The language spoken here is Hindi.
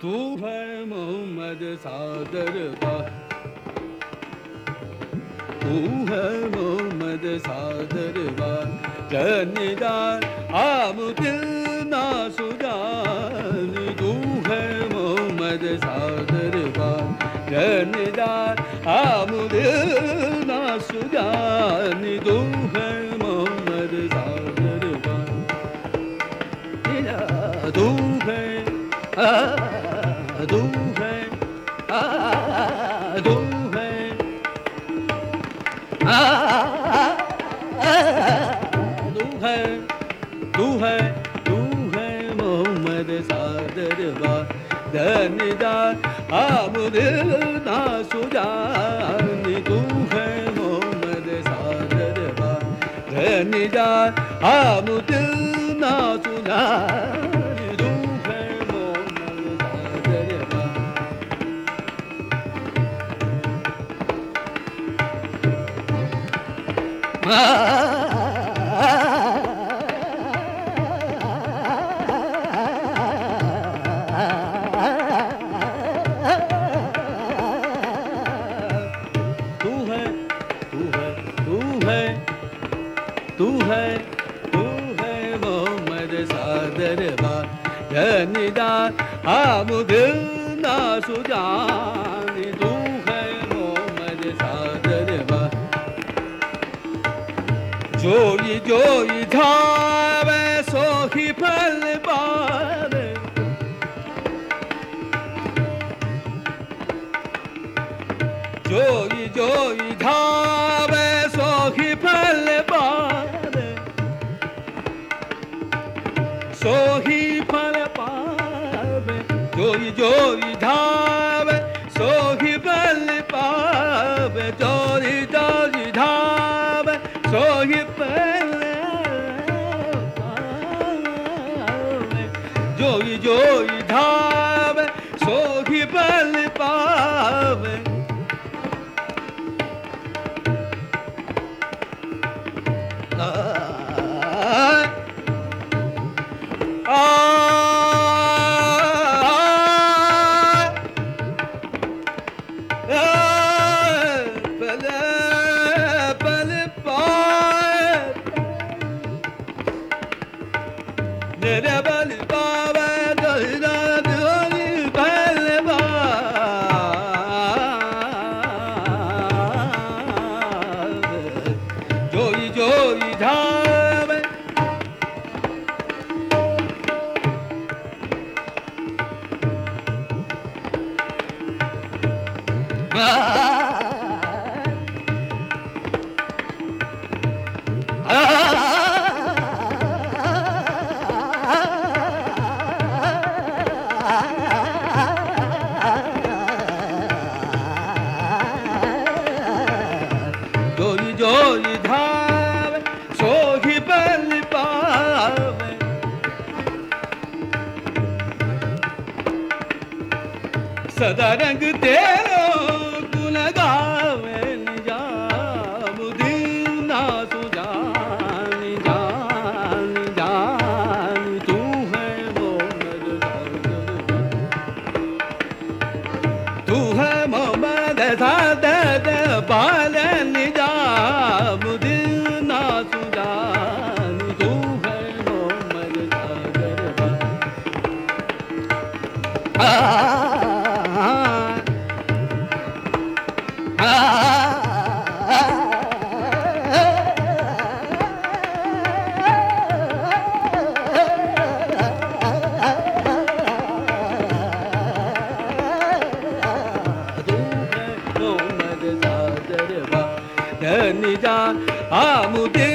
तू है मोहम्मद सादर बा, तू है मोहम्मद सादर बा, जनिदार आमुदिल ना सुजानी। तू है मोहम्मद सादर बा, जनिदार आमुदिल ना सुजानी। तू है मोहम्मद सादर बा, तू है तू है तू है तू है तू है तू है मोहम्मद सादर बा, दनिदार आमुदिल ना सुजानी। तू है मोहम्मद सादर बा, दनिदार आमुदिल ना सुजानी। तू है मोहम्मद सादर बा, जनिदार आमुदिल ना सुजानी। तू है मोहम्मद सादर बा, जोई जोई धावे सोही फल बारे, जोई जोई धावे सोही फल बारे, सोही फल पावे। जोई जोई धावे सोही फल पावे, जोई जोई धावे सोही फल पावे, जोई जोई धावे सोही फल पावे। जोई जोई धावे जोई जोई धावे सोही बल पावे, सदा रंग तेरो गुण गावे। निजामुद्दीन ना सुजानी जानी जानी। तू है मोहम्मद सादर बा, तू है मोहम्मद सादर बा, निजामुद्दीन ना सुजानी। तू है मोहम्मद सादर बा, धनिजा आमुदे